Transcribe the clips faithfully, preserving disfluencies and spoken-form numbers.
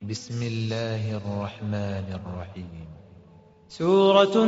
بسم الله الرحمن الرحيم. سورة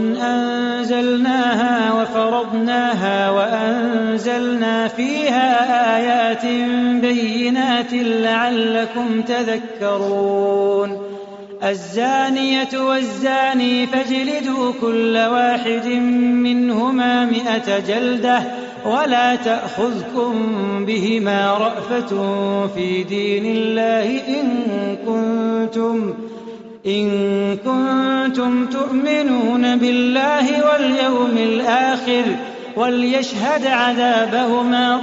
أنزلناها وفرضناها وأنزلنا فيها آيات بينات لعلكم تذكرون. الزانية والزاني فاجلدوا كل واحد منهما مئة جلدة ولا تأخذكم بهما رأفة في دين الله إن كنتم إن كنتم تؤمنون بالله واليوم الآخر وليشهد عذابهما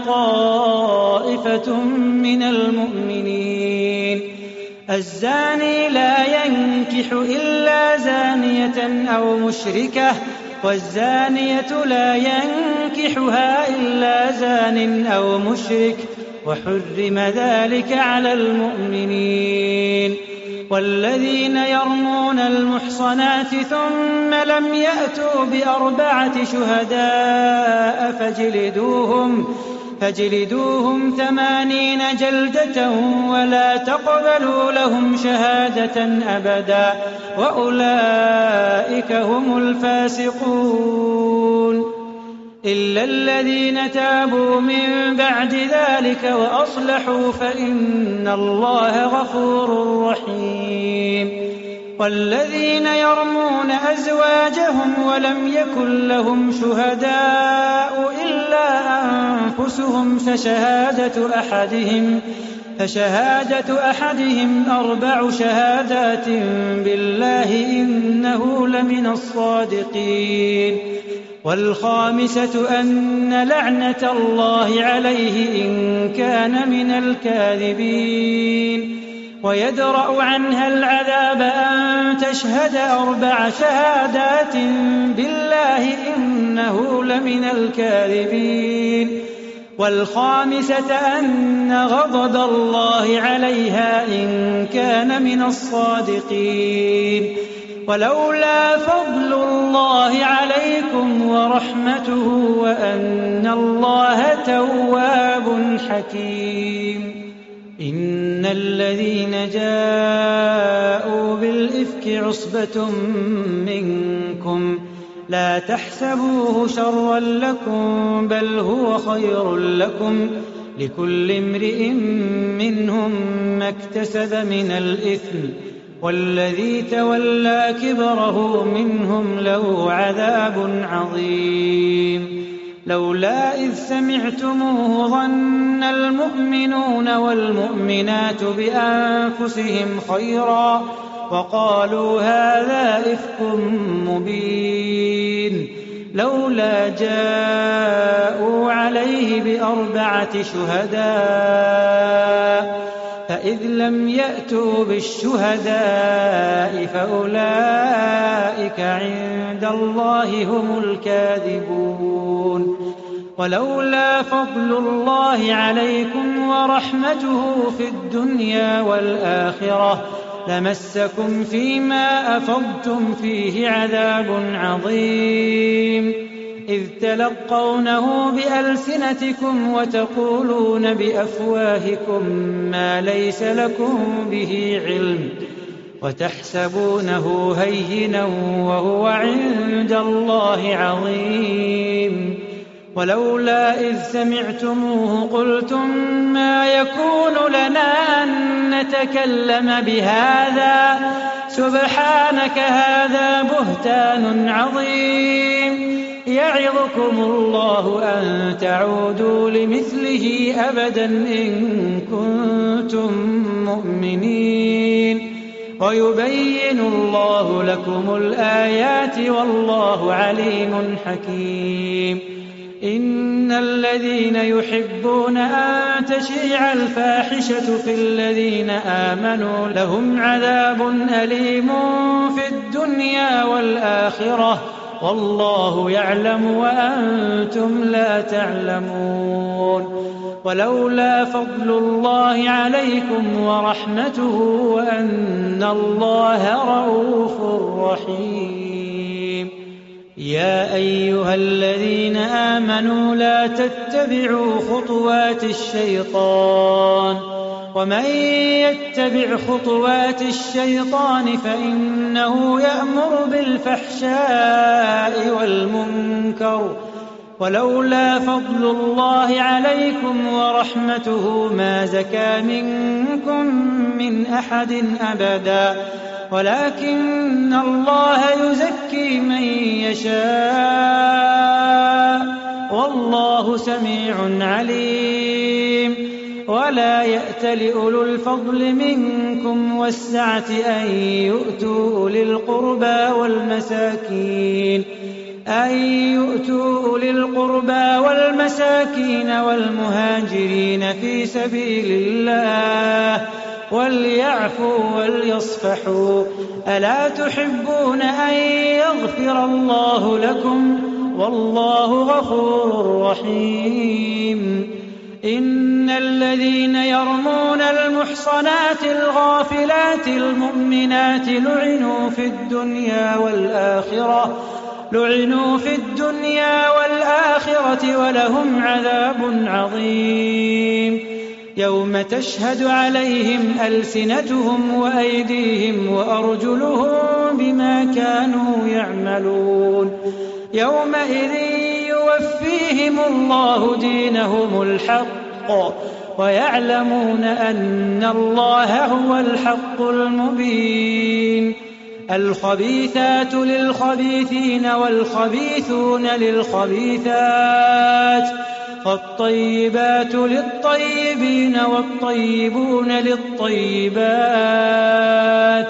طائفة من المؤمنين. الزاني لا ينكح إلا زانية أو مشركة والزانية لا ينكحها إلا زان أو مشرك وحرم ذلك على المؤمنين. والذين يرمون المحصنات ثم لم يأتوا بأربعة شهداء فاجلدوهم فاجلدوهم ثمانين جلدة ولا تقبلوا لهم شهادة أبدا وأولئك هم الفاسقون. إلا الذين تابوا من بعد ذلك وأصلحوا فإن الله غفور رحيم. والذين يرمون أزواجهم ولم يكن لهم شهداء إلا أنفسهم فشهادة أحدهم فشهادة أحدهم أربع شهادات بالله إنه لمن الصادقين. والخامسة أن لعنة الله عليه إن كان من الكاذبين. ويدرأ عنها العذاب أن تشهد أربع شهادات بالله إنه لمن الكاذبين. والخامسة أن غضب الله عليها إن كان من الصادقين. ولولا فضل الله عليكم ورحمته وأن الله تواب حكيم. إن الذين جاءوا بالإفك عصبة منكم لا تحسبوه شرا لكم بل هو خير لكم لكل امرئ منهم ما اكتسب من الإثم والذي تولى كبره منهم له عذاب عظيم. لولا إذ سمعتموه ظن المؤمنون والمؤمنات بأنفسهم خيرا وقالوا هذا إفك مبين. لولا جاءوا عليه بأربعة شهداء فإذ لم يأتوا بالشهداء فأولئك عند الله هم الكاذبون. ولولا فضل الله عليكم ورحمته في الدنيا والآخرة لمسكم فيما أفضتم فيه عذاب عظيم. إذ تلقونه بألسنتكم وتقولون بأفواهكم ما ليس لكم به علم وتحسبونه هينا وهو عند الله عظيم. ولولا إذ سمعتموه قلتم ما يكون لنا أن نتكلم بهذا سبحانك هذا بهتان عظيم. يعظكم الله أن تعودوا لمثله أبدا إن كنتم مؤمنين. ويبين الله لكم الآيات والله عليم حكيم. إن الذين يحبون أن تشيع الفاحشة في الذين آمنوا لهم عذاب أليم في الدنيا والآخرة والله يعلم وأنتم لا تعلمون. ولولا فضل الله عليكم ورحمته وأن الله رءوف رحيم. يا أيها الذين آمنوا لا تتبعوا خطوات الشيطان ومن يتبع خطوات الشيطان فإنه يأمر بالفحشاء والمنكر ولولا فضل الله عليكم ورحمته ما زكى منكم من أحد أبدا ولكن الله يزكي من يشاء والله سميع عليم. ولا يأتل أولو الفضل منكم والسعة أن يؤتوا أولي القربى والمساكين أن يؤتوا أولي القربى والمساكين والمهاجرين في سبيل الله وليعفوا وليصفحوا ألا تحبون أن يغفر الله لكم والله غفور رحيم. إن الذين يرمون المحصنات الغافلات المؤمنات لعنوا في الدنيا والآخرة لعنوا في الدنيا والآخرة ولهم عذاب عظيم. يوم تشهد عليهم ألسنتهم وأيديهم وأرجلهم بما كانوا يعملون يومئذ يوفيهم الله دينهم الحق ويعلمون أن الله هو الحق المبين. الخبيثات للخبيثين والخبيثون للخبيثات والطيبات للطيبين والطيبون للطيبات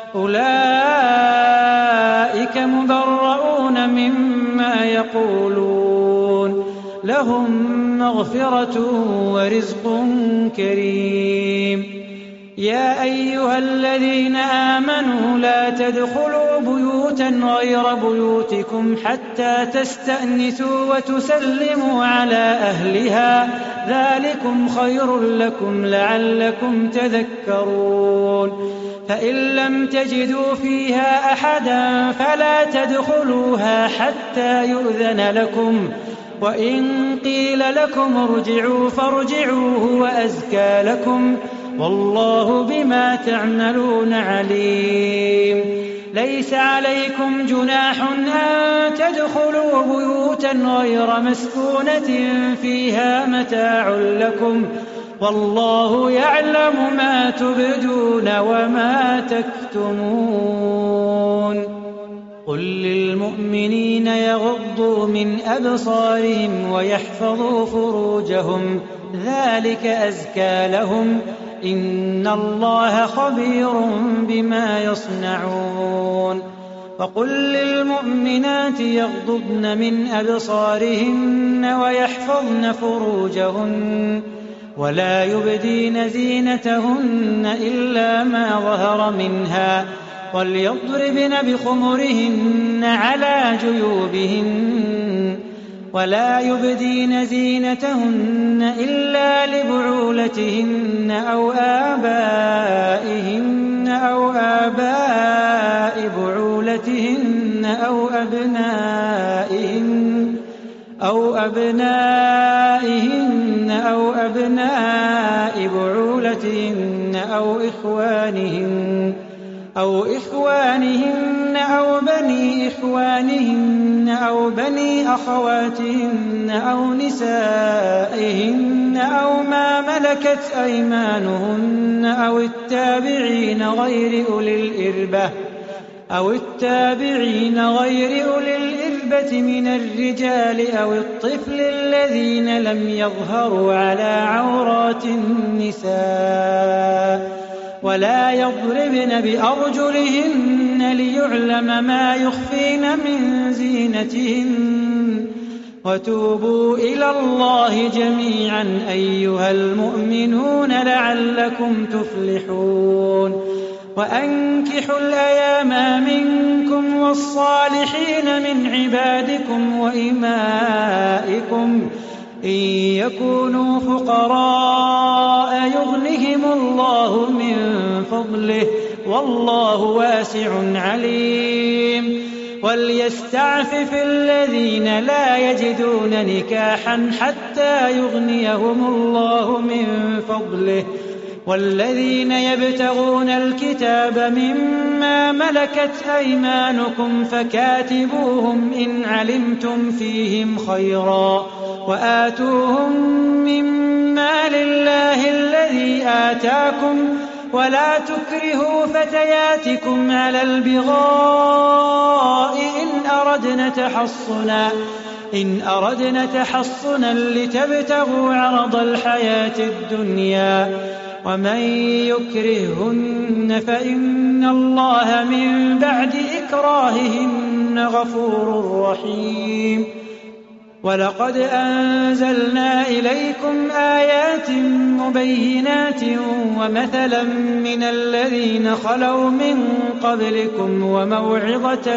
أولئك مبرؤون مما يقولون لهم مغفرة ورزق كريم. يا أيها الذين آمنوا لا تدخلوا بيوتا غير بيوتكم حتى تستأنسوا وتسلموا على أهلها ذلكم خير لكم لعلكم تذكرون. فإن لم تجدوا فيها أحدا فلا تدخلوها حتى يؤذن لكم وإن قيل لكم ارجعوا فارجعوا هو أزكى لكم والله بما تعملون عليم. ليس عليكم جناح أن تدخلوا بيوتا غير مسكونة فيها متاع لكم والله يعلم ما تبدون وما تكتمون. قل للمؤمنين يغضوا من أبصارهم ويحفظوا فروجهم ذلك أزكى لهم إن الله خبير بما يصنعون. وقل للمؤمنات يغضضن من أبصارهن ويحفظن فروجهن ولا يبدين زينتهن إلا ما ظهر منها وليضربن بخمرهن على جيوبهن ولا يبدين زينتهن إلا لبعولتهن أو آبائهن أو آباء بعولتهن أو أبنائهن أو أبنائهن أو أبناء بعولتهن أو إخوانهن أو إخوانهن أو بني إخوانهن أو بني أخواتهن أو نسائهن أو ما ملكت أيمانهن أو التابعين غير أولي الإربة أو التابعين غير أولي الإربة من الرجال أو الطفل الذين لم يظهروا على عورات النساء ولا يضربن بأرجلهن ليعلم ما يخفين من زينتهن وتوبوا إلى الله جميعا أيها المؤمنون لعلكم تفلحون. وأنكحوا الأيام منكم والصالحين من عبادكم وإمائكم إن يكونوا فقراء يغنهم الله من فضله والله واسع عليم. وليستعفف الذين لا يجدون نكاحا حتى يغنيهم الله من فضله والذين يبتغون الكتاب مما ملكت أيمانكم فكاتبوهم إن علمتم فيهم خيرا وآتوهم مما لله الذي آتاكم ولا تكرهوا فتياتكم على البغاء إن أردنا تحصنا إن أردنا تحصنا لتبتغوا عرض الحياة الدنيا ومن يكرههن فإن الله من بعد إكراههن غفور رحيم. ولقد أنزلنا إليكم آيات مبينات ومثلا من الذين خلوا من قبلكم وموعظة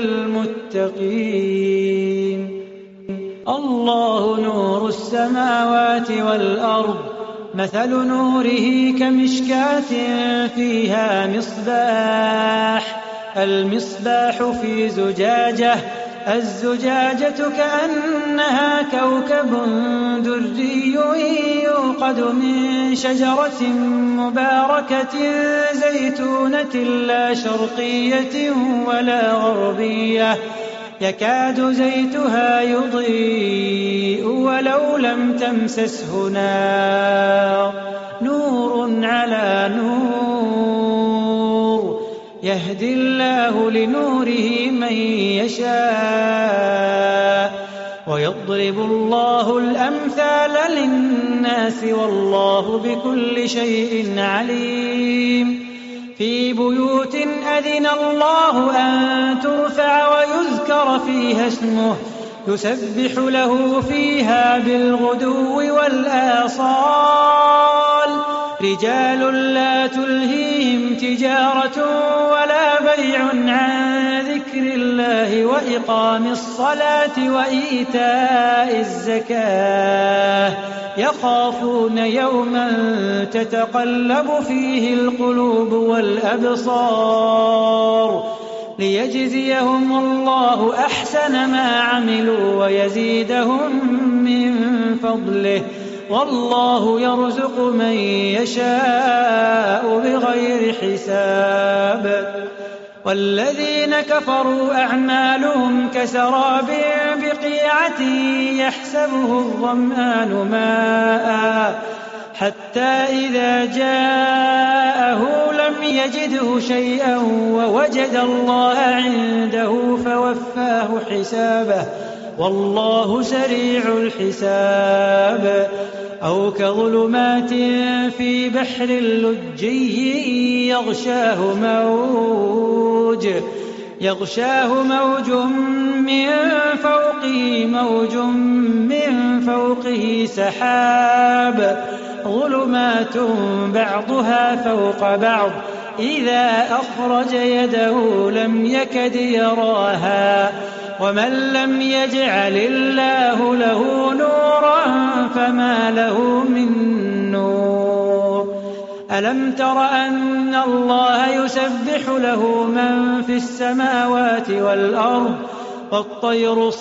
للمتقين. الله نور السماوات والأرض مثل نوره كمشكاة فيها مصباح المصباح في زجاجة الزجاجة كأنها كوكب دري يوقد من شجرة مباركة زيتونة لا شرقية ولا غربية يكاد زيتها يضيء ولو لم تمسسه نار نور على نور يهدي الله لنوره من يشاء ويضرب الله الأمثال للناس والله بكل شيء عليم. في بيوت أذن الله أن ترفع ويذكر فيها اسمه يسبح له فيها بالغدو والآصال رجال لا تلهيهم تجارة ولا بيع عن ذكر الله وإقام الصلاة وإيتاء الزكاة يخافون يوما تتقلب فيه القلوب والأبصار ليجزيهم الله أحسن ما عملوا ويزيدهم من فضله والله يرزق من يشاء بغير حساب. والذين كفروا أعمالهم كسراب بقيعة يحسبه الظمآن ماء حتى إذا جاءه لم يجده شيئا ووجد الله عنده فوفاه حسابه والله سريع الحساب. أو كظلمات في بحر لجي يغشاه موج يغشاه موج من فوقه موج من فوقه سحاب ظلمات بعضها فوق بعض إذا أخرج يده لم يكد يراها ومن لم يجعل الله له نورا فما له من نور. ألم تر أن الله يسبح له من في السماوات والأرض والطير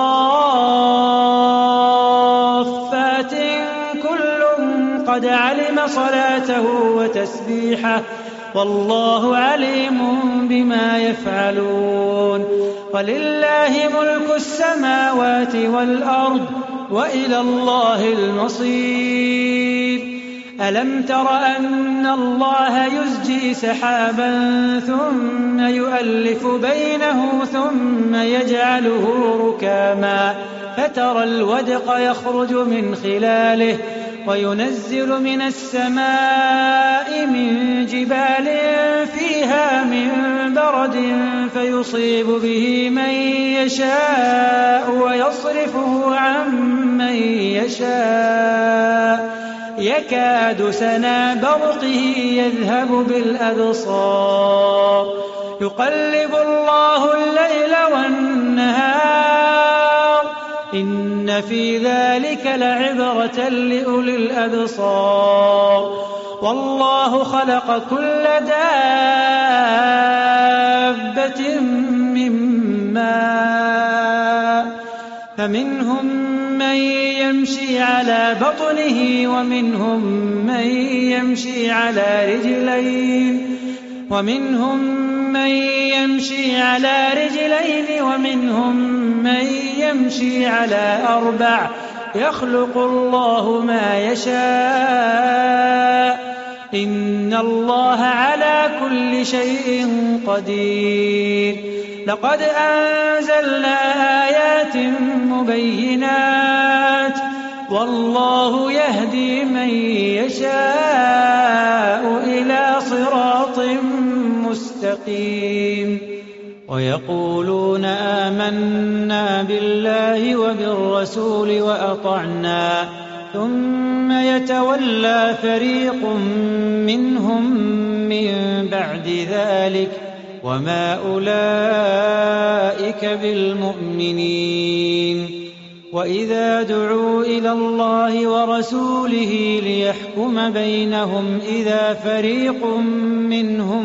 صافات كل قد علم صلاته وتسبيحه والله عليم بما يفعلون. ولله ملك السماوات والأرض وإلى الله المصير. ألم تر أن الله يزجي سحابا ثم يؤلف بينه ثم يجعله ركاما فترى الودق يخرج من خلاله وينزل من السماء من جبال فيها من برد فيصيب به من يشاء ويصرفه عن من يشاء يكاد سنا برقه يذهب بالأبصار يقلب الله الليل والنهار إن في ذلك لعبرة لأولي الأبصار. والله خلق كل دابة من ماء فمنهم من يمشي على بطنه ومنهم من من يمشي على رجلين ومنهم من يمشي على رجلين ومنهم من يمشي على أربع يخلق الله ما يشاء إن الله على كل شيء قدير لقد أنزلنا آيات مبينات والله يهدي من يشاء إلى صراط مستقيم ويقولون آمنا بالله وبالرسول وأطعنا ثم يتولى فريق منهم من بعد ذلك وما أولئك بالمؤمنين وإذا دعوا إلى الله ورسوله ليحكم بينهم إذا فريق منهم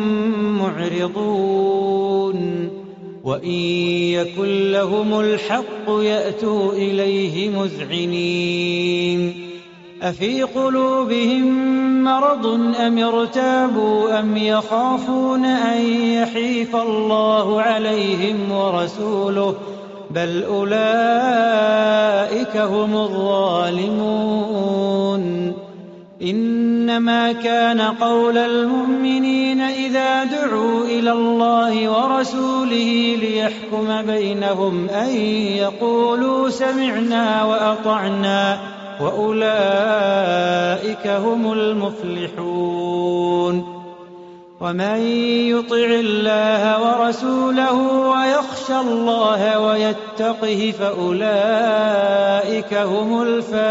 معرضون وإن يكن لهم الحق يأتوا إليه مذعنين أفي قلوبهم مرض أم ارتابوا أم يخافون أن يحيف الله عليهم ورسوله بل أولئك هم الظالمون إنما كان قول المؤمنين إذا دعوا إلى الله ورسوله ليحكم بينهم أن يقولوا سمعنا وأطعنا وأولئك هم المفلحون ومن يطع الله ورسوله ويخشى الله ويتقه فأولئك هم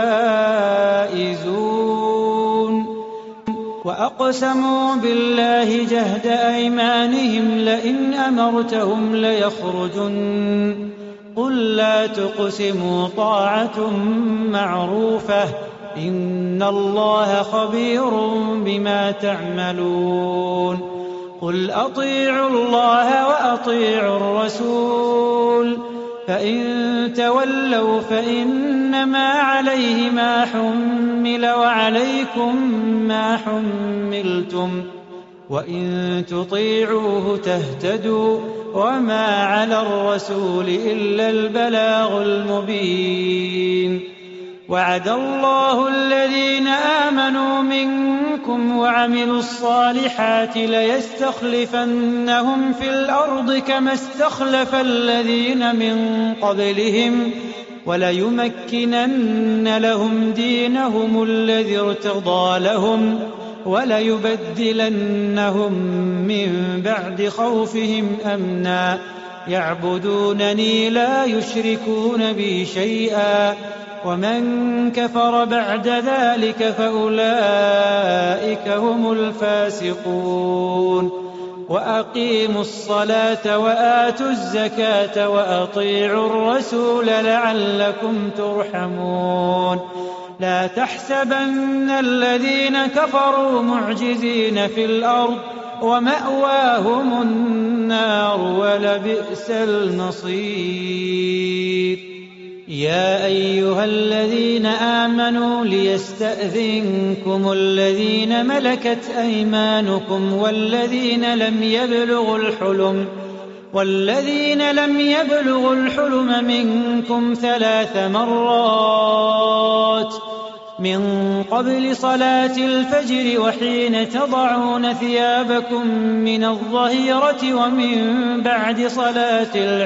الفائزون وأقسموا بالله جهد أيمانهم لئن أمرتهم ليخرجن قل لا تقسموا طاعة معروفة إن الله خبير بما تعملون قل أطيعوا الله وأطيعوا الرسول فإن تولوا فإنما عليه ما حمل وعليكم ما حملتم وإن تطيعوه تهتدوا وما على الرسول إلا البلاغ المبين وعد الله الذين آمنوا منكم وعملوا الصالحات ليستخلفنهم في الأرض كما استخلف الذين من قبلهم وليمكنن لهم دينهم الذي ارتضى لهم وليبدلنهم من بعد خوفهم أمنا يعبدونني لا يشركون بي شيئا ومن كفر بعد ذلك فأولئك هم الفاسقون وأقيموا الصلاة وآتوا الزكاة وأطيعوا الرسول لعلكم ترحمون لا تحسبن الذين كفروا معجزين في الأرض ومأواهم النار ولبئس المصير يا أيها الذين آمنوا ليستأذنكم الذين ملكت أيمانكم والذين لم يبلغوا الحلم والذين لم يبلغوا الحلم منكم ثلاث مرات من قبل صلاة الفجر وحين تضعون ثيابكم من الظهيرة ومن بعد صلاة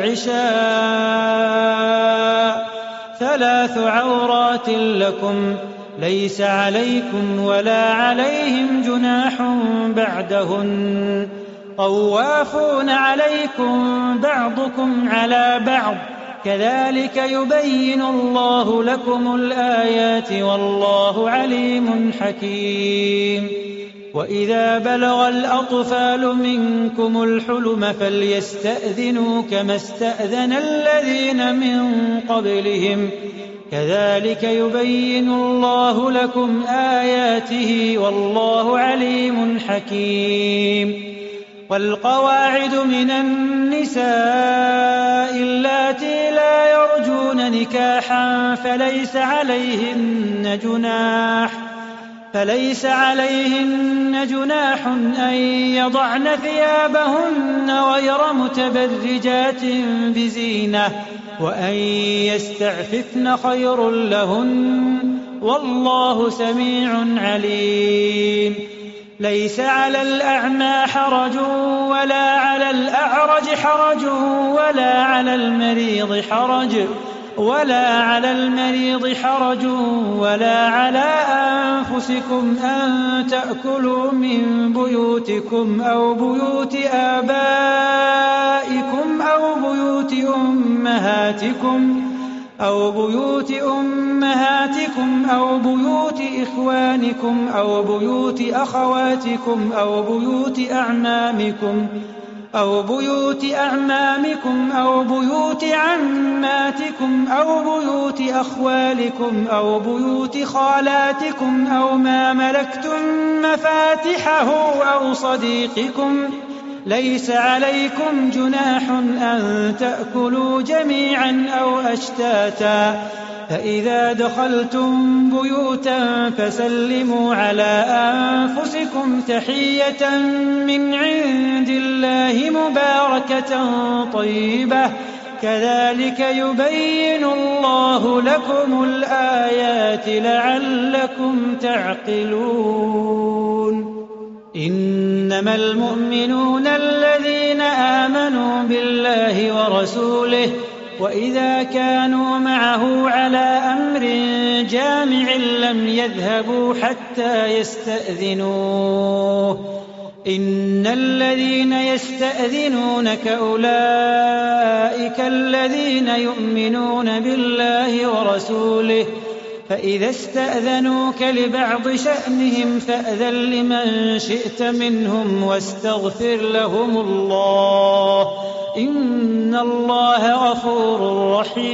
العشاء ثلاث عورات لكم ليس عليكم ولا عليهم جناح بعدهن طوافون عليكم بعضكم على بعض كذلك يبين الله لكم الآيات والله عليم حكيم وإذا بلغ الأطفال منكم الحلم فليستأذنوا كما استأذن الذين من قبلهم كذلك يبين الله لكم آياته والله عليم حكيم والقواعد من النساء اللاتي لا يرجون نكاحا فليس عليهن جناح فليس عليهن جناح أن يضعن ثيابهن غير متبرجات بزينة وأن يستعففن خير لهن والله سميع عليم. ليس على الأعمى حرج ولا على الأعرج حرج ولا على المريض حرج ولا على المريض حرج ولا على أنفسكم أن تأكلوا من بيوتكم أو بيوت آبائكم أو بيوت أمهاتكم أو بيوت أمهاتكم أو بيوت إخوانكم أو بيوت أخواتكم أو بيوت أعمامكم أو بيوت أعمامكم أو بيوت عماتكم أو بيوت أخوالكم أو بيوت خالاتكم أو ما ملكتم مفاتحه أو صديقكم. ليس عليكم جناح أن تأكلوا جميعا أو أشتاتا فإذا دخلتم بيوتا فسلموا على أنفسكم تحية من عند الله مباركة طيبة كذلك يبين الله لكم الآيات لعلكم تعقلون. إنما المؤمنون الذين آمنوا بالله ورسوله وإذا كانوا معه على أمر جامع لم يذهبوا حتى يستأذنوه. إن الذين يستأذنونك أولئك الذين يؤمنون بالله ورسوله فإذا استأذنوك لبعض شأنهم فأذن لمن شئت منهم واستغفر لهم الله إن الله غفور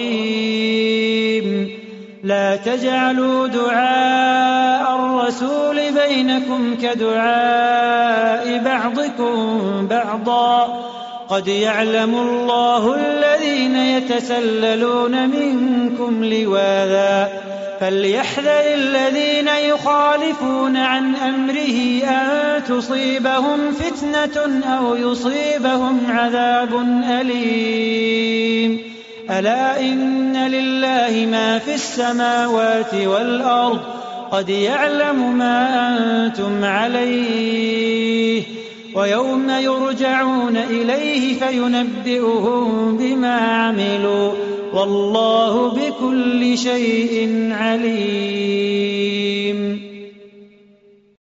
رحيم. لا تجعلوا دعاء الرسول بينكم كدعاء بعضكم بعضا قد يعلم الله الذين يتسللون منكم لواذا فليحذر الذين يخالفون عن أمره أن تصيبهم فتنة أو يصيبهم عذاب أليم. ألا إن لله ما في السماوات والأرض قد يعلم ما أنتم عليه ويوم يرجعون إليه فينبئهم بما عملوا والله بكل شيء عليم.